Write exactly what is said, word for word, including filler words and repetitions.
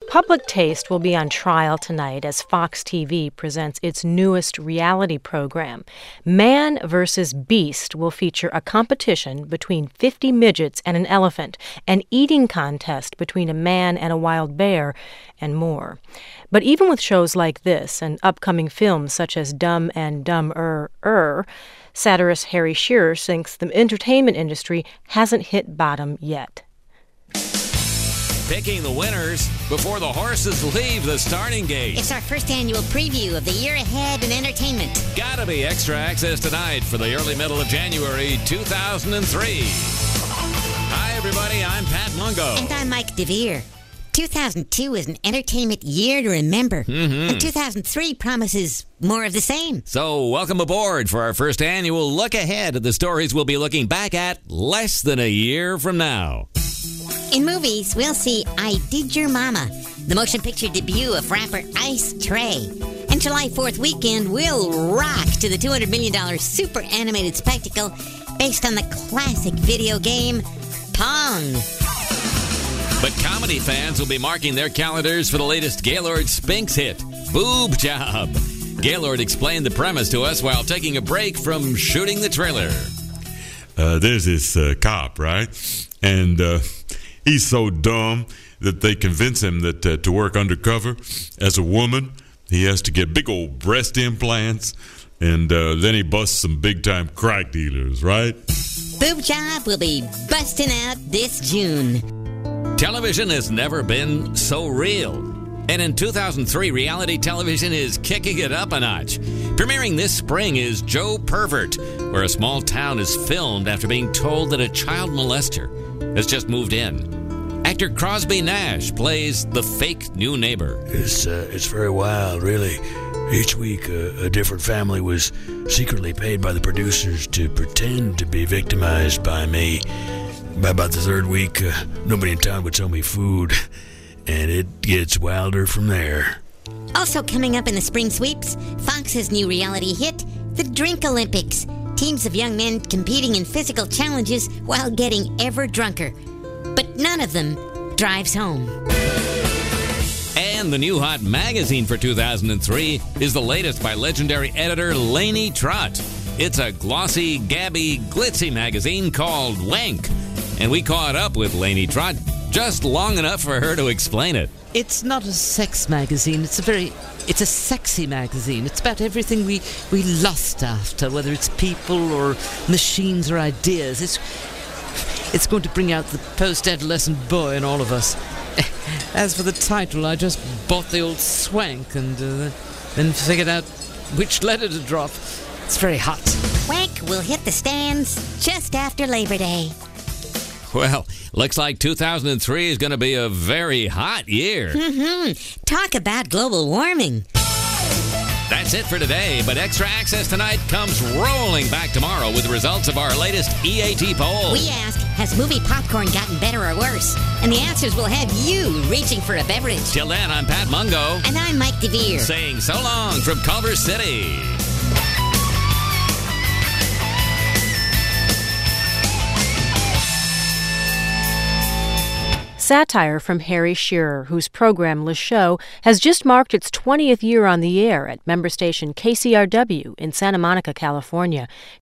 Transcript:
Public taste will be on trial tonight as Fox T V presents its newest reality program. Man versus Beast will feature a competition between fifty midgets and an elephant, an eating contest between a man and a wild bear, and more. But even with shows like this and upcoming films such as Dumb and Dumber, satirist Harry Shearer thinks the entertainment industry hasn't hit bottom yet. Picking the winners before the horses leave the starting gate. It's our first annual preview of the year ahead in entertainment. Gotta be Extra Access tonight for the early middle of January two thousand three. Hi, everybody. I'm Pat Mungo. And I'm Mike DeVere. two thousand two is an entertainment year to remember. Mm-hmm. And two thousand three promises more of the same. So, welcome aboard for our first annual look ahead at the stories we'll be looking back at less than a year from now. In movies, we'll see I Did Your Mama, the motion picture debut of rapper Ice Trey. And July fourth weekend, we'll rock to the two hundred million dollars super animated spectacle based on the classic video game Pong. But comedy fans will be marking their calendars for the latest Gaylord Spinks hit, Boob Job. Gaylord explained the premise to us while taking a break from shooting the trailer. Uh, there's this uh, cop, right? And uh, he's so dumb that they convince him that uh, to work undercover as a woman, he has to get big old breast implants, and uh, then he busts some big-time crack dealers, right? Boob Job will be busting out this June. Television has never been so real. And in two thousand three, reality television is kicking it up a notch. Premiering this spring is Joe Pervert, where a small town is filmed after being told that a child molester has just moved in. Actor Crosby Nash plays the fake new neighbor. It's, uh, it's very wild, really. Each week, uh, a different family was secretly paid by the producers to pretend to be victimized by me. By about the third week, uh, nobody in town would sell me food, and it gets wilder from there. Also coming up in the spring sweeps, Fox's new reality hit, The Drink Olympics. Teams of young men competing in physical challenges while getting ever drunker. But none of them drives home. And the new hot magazine for two thousand three is the latest by legendary editor Lainey Trott. It's a glossy, gabby, glitzy magazine called Wank. And we caught up with Lainey Trott just long enough for her to explain it. It's not a sex magazine. It's a very, it's a sexy magazine. It's about everything we, we lust after, whether it's people or machines or ideas. It's, it's going to bring out the post-adolescent boy in all of us. As for the title, I just bought the old swank and uh, then figured out which letter to drop. It's very hot. Wank will hit the stands just after Labor Day. Well, looks like two thousand three is going to be a very hot year. Mm-hmm. Talk about global warming. That's it for today, but Extra Access tonight comes rolling back tomorrow with the results of our latest E A T poll. We ask, has movie popcorn gotten better or worse? And the answers will have you reaching for a beverage. Till then, I'm Pat Mungo. And I'm Mike DeVere. Saying so long from Culver City. Satire from Harry Shearer, whose program Le Show has just marked its twentieth year on the air at member station K C R W in Santa Monica, California.